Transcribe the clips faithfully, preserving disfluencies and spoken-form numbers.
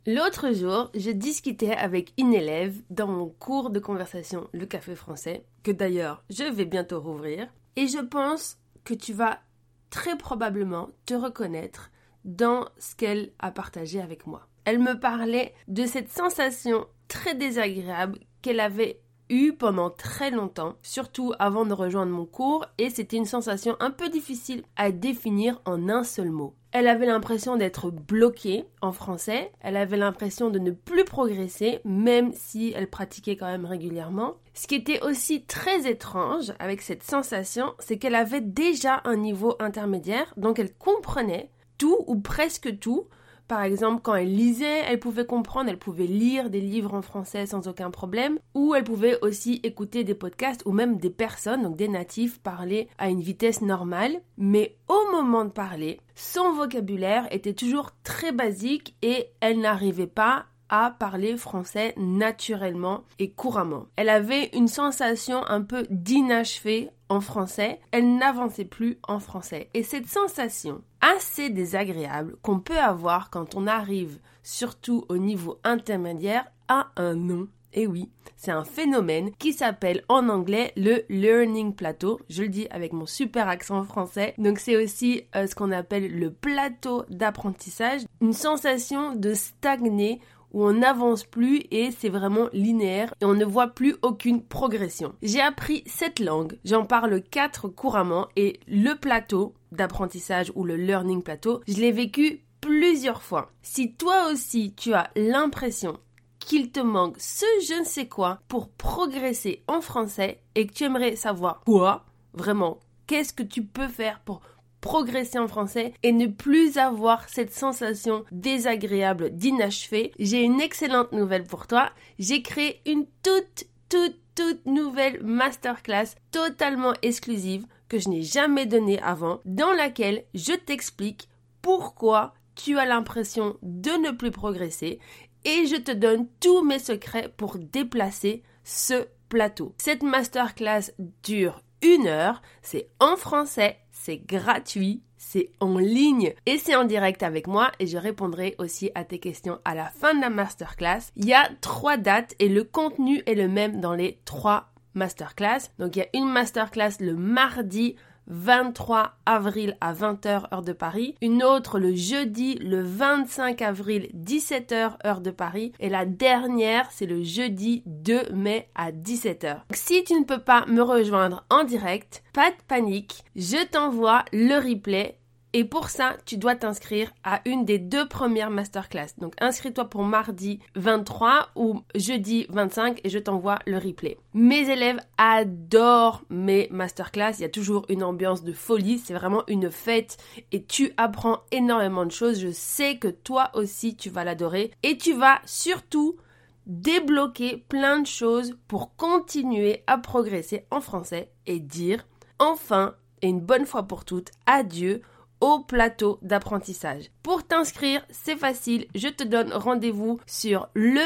L'autre jour, je discutais avec une élève dans mon cours de conversation Le Café Français, que d'ailleurs je vais bientôt rouvrir, et je pense que tu vas très probablement te reconnaître dans ce qu'elle a partagé avec moi. Elle me parlait de cette sensation très désagréable qu'elle avait eue pendant très longtemps, surtout avant de rejoindre mon cours, et c'était une sensation un peu difficile à définir en un seul mot. Elle avait l'impression d'être bloquée en français, elle avait l'impression de ne plus progresser, même si elle pratiquait quand même régulièrement. Ce qui était aussi très étrange avec cette sensation, c'est qu'elle avait déjà un niveau intermédiaire, donc elle comprenait tout ou presque tout. Par exemple, quand elle lisait, elle pouvait comprendre, elle pouvait lire des livres en français sans aucun problème, ou elle pouvait aussi écouter des podcasts ou même des personnes, donc des natifs, parler à une vitesse normale. Mais au moment de parler, son vocabulaire était toujours très basique et elle n'arrivait pas à parler français naturellement et couramment. Elle avait une sensation un peu d'inachevé en français, elle n'avançait plus en français. Et cette sensation assez désagréable qu'on peut avoir quand on arrive, surtout au niveau intermédiaire, a un nom. Et oui, c'est un phénomène qui s'appelle en anglais le learning plateau. Je le dis avec mon super accent français. Donc c'est aussi euh, ce qu'on appelle le plateau d'apprentissage. Une sensation de stagner où on n'avance plus et c'est vraiment linéaire et on ne voit plus aucune progression. J'ai appris cette langue, j'en parle quatre couramment et le plateau d'apprentissage ou le learning plateau, je l'ai vécu plusieurs fois. Si toi aussi tu as l'impression qu'il te manque ce je ne sais quoi pour progresser en français et que tu aimerais savoir quoi, vraiment, qu'est-ce que tu peux faire pour progresser en français et ne plus avoir cette sensation désagréable d'inachevé, j'ai une excellente nouvelle pour toi. J'ai créé une toute, toute, toute nouvelle masterclass totalement exclusive que je n'ai jamais donnée avant, dans laquelle je t'explique pourquoi tu as l'impression de ne plus progresser et je te donne tous mes secrets pour déplacer ce plateau. Cette masterclass dure une heure, c'est en français, c'est gratuit, c'est en ligne et c'est en direct avec moi et je répondrai aussi à tes questions à la fin de la masterclass. Il y a trois dates et le contenu est le même dans les trois masterclass. Donc il y a une masterclass le mardi vingt-trois avril à vingt heures heure de Paris, une autre le jeudi le vingt-cinq avril dix-sept heures heure de Paris et la dernière c'est le jeudi deux mai à dix-sept heures. Donc, si tu ne peux pas me rejoindre en direct, pas de panique, je t'envoie le replay. Et pour ça, tu dois t'inscrire à une des deux premières masterclass. Donc, inscris-toi pour mardi vingt-trois ou jeudi vingt-cinq et je t'envoie le replay. Mes élèves adorent mes masterclass. Il y a toujours une ambiance de folie. C'est vraiment une fête et tu apprends énormément de choses. Je sais que toi aussi, tu vas l'adorer. Et tu vas surtout débloquer plein de choses pour continuer à progresser en français et dire enfin et une bonne fois pour toutes adieu au plateau d'apprentissage. Pour t'inscrire, c'est facile, je te donne rendez-vous sur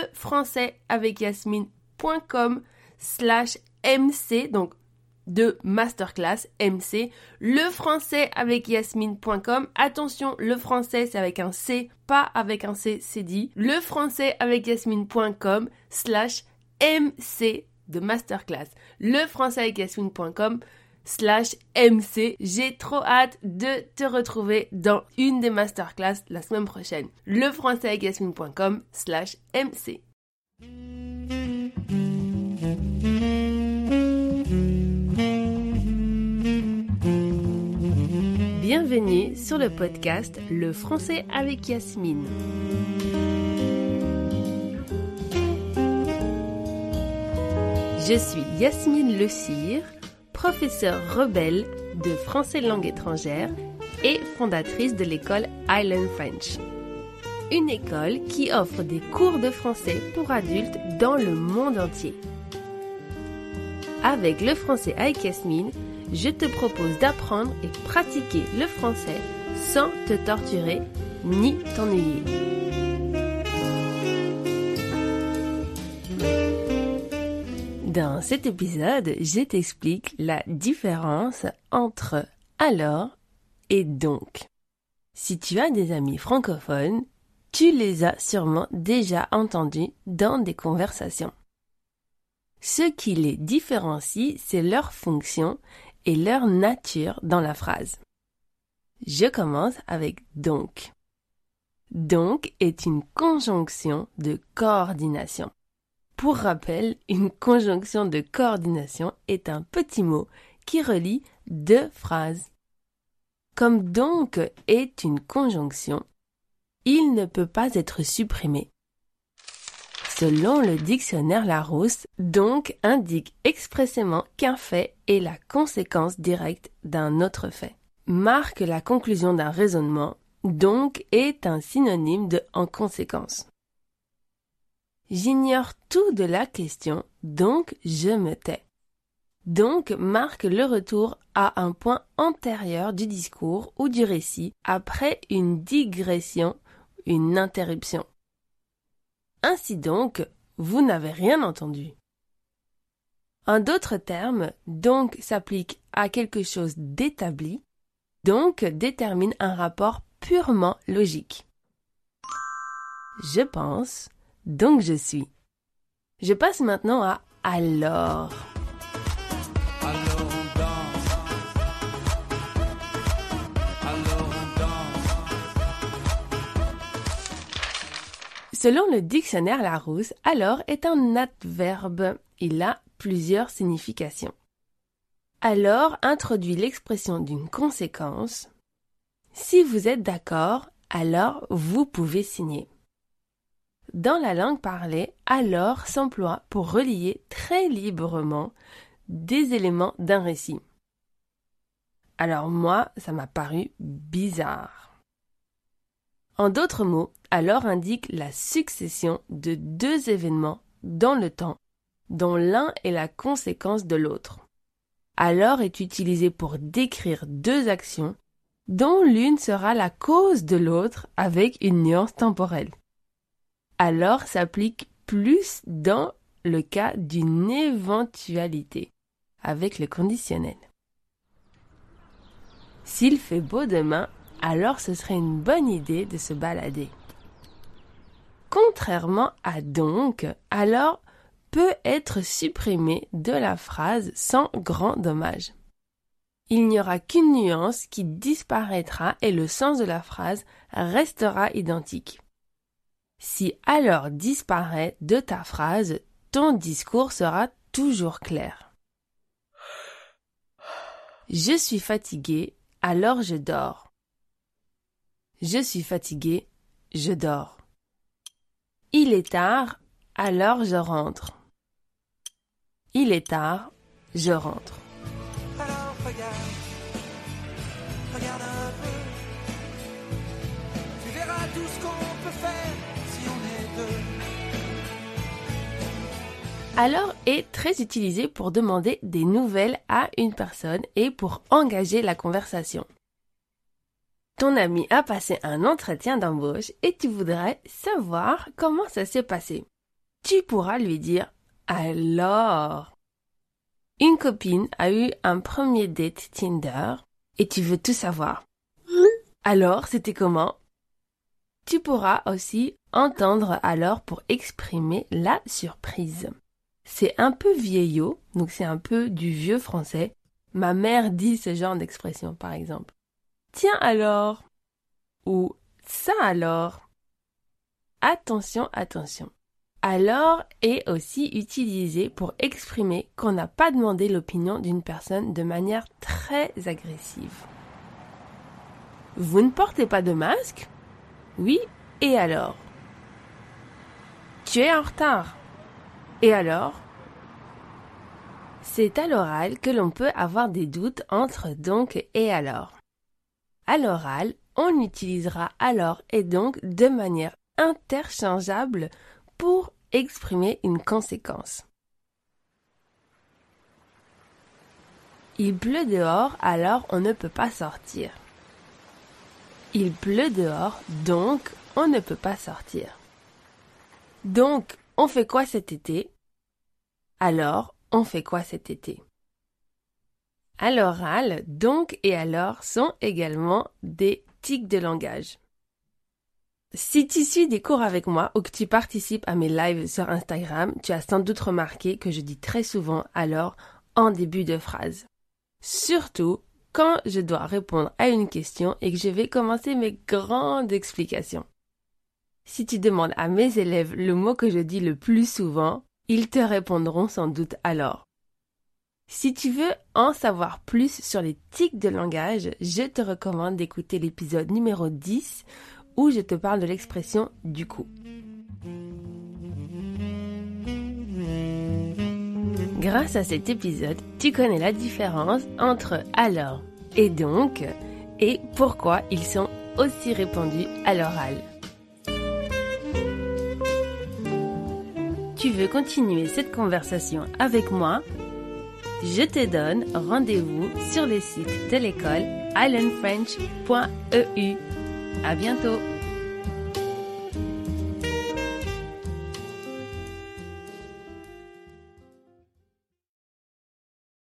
lefrançaisavecyassmine.com slash mc, donc de masterclass M C, lefrançaisavecyassmine point com. Attention, le français c'est avec un C, pas avec un C, c'est dit. lefrançaisavecyassmine.com slash mc de masterclass. lefrançaisavecyassmine point com slash mc. J'ai trop hâte de te retrouver dans une des masterclass la semaine prochaine. lefrançaisavecyassmine point com slash mc. Bienvenue sur le podcast Le français avec Yasmine. Je suis Yasmine Le Cire, professeure rebelle de français langue étrangère et fondatrice de l'école Island French. Une école qui offre des cours de français pour adultes dans le monde entier. Avec le français avec Yasmine, je te propose d'apprendre et pratiquer le français sans te torturer ni t'ennuyer. Dans cet épisode, je t'explique la différence entre alors et donc. Si tu as des amis francophones, Tu les as sûrement déjà entendus dans des conversations. Ce qui les différencie, c'est leur fonction et leur nature dans la phrase. Je commence avec donc. Donc est une conjonction de coordination. Pour rappel, une conjonction de coordination est un petit mot qui relie deux phrases. Comme donc est une conjonction, il ne peut pas être supprimé. Selon le dictionnaire Larousse, donc indique expressément qu'un fait est la conséquence directe d'un autre fait. Marque la conclusion d'un raisonnement, donc est un synonyme de en conséquence. J'ignore tout de la question, donc je me tais. Donc marque le retour à un point antérieur du discours ou du récit après une digression, une interruption. Ainsi donc, vous n'avez rien entendu. En d'autres termes, donc s'applique à quelque chose d'établi, donc détermine un rapport purement logique. Je pense, donc je suis. Je passe maintenant à alors. Alors on danse. Alors on danse. Selon le dictionnaire Larousse, alors est un adverbe. Il a plusieurs significations. Alors introduit l'expression d'une conséquence. Si vous êtes d'accord, alors vous pouvez signer. Dans la langue parlée, alors s'emploie pour relier très librement des éléments d'un récit. Alors moi, ça m'a paru bizarre. En d'autres mots, alors indique la succession de deux événements dans le temps, dont l'un est la conséquence de l'autre. Alors est utilisé pour décrire deux actions, dont l'une sera la cause de l'autre avec une nuance temporelle. Alors s'applique plus dans le cas d'une éventualité, avec le conditionnel. S'il fait beau demain, alors ce serait une bonne idée de se balader. Contrairement à donc, alors peut être supprimé de la phrase sans grand dommage. Il n'y aura qu'une nuance qui disparaîtra et le sens de la phrase restera identique. Si alors disparaît de ta phrase, ton discours sera toujours clair. Je suis fatigué, alors je dors. Je suis fatigué, je dors. Il est tard, alors je rentre. Il est tard, je rentre. Alors regarde, regarde un peu. Tu verras tout ce qu'on peut faire si on est deux. Alors est très utilisé pour demander des nouvelles à une personne et pour engager la conversation. Ton ami a passé un entretien d'embauche et tu voudrais savoir comment ça s'est passé. Tu pourras lui dire « Alors ». Une copine a eu un premier date Tinder et tu veux tout savoir. Alors, c'était comment? Tu pourras aussi entendre alors pour exprimer la surprise. C'est un peu vieillot, donc c'est un peu du vieux français. Ma mère dit ce genre d'expression, par exemple. Tiens alors, ou ça alors. Attention, attention. Alors est aussi utilisé pour exprimer qu'on n'a pas demandé l'opinion d'une personne de manière très agressive. Vous ne portez pas de masque? Oui, et alors? Tu es en retard. Et alors? C'est à l'oral que l'on peut avoir des doutes entre donc et alors. À l'oral, on utilisera alors et donc de manière interchangeable pour exprimer une conséquence. Il pleut dehors, alors on ne peut pas sortir. Il pleut dehors, donc on ne peut pas sortir. Donc, on fait quoi cet été? Alors, on fait quoi cet été? À l'oral, donc et alors sont également des tics de langage. Si tu suis des cours avec moi ou que tu participes à mes lives sur Instagram, tu as sans doute remarqué que je dis très souvent alors en début de phrase. Surtout quand je dois répondre à une question et que je vais commencer mes grandes explications. Si tu demandes à mes élèves le mot que je dis le plus souvent, ils te répondront sans doute alors. Si tu veux en savoir plus sur les tics de langage, je te recommande d'écouter l'épisode numéro dix où je te parle de l'expression « du coup ». Grâce à cet épisode, tu connais la différence entre « alors » et « donc » et pourquoi ils sont aussi répandus à l'oral. Tu veux continuer cette conversation avec moi? Je te donne rendez-vous sur le site de l'école i learn french point e u. À bientôt!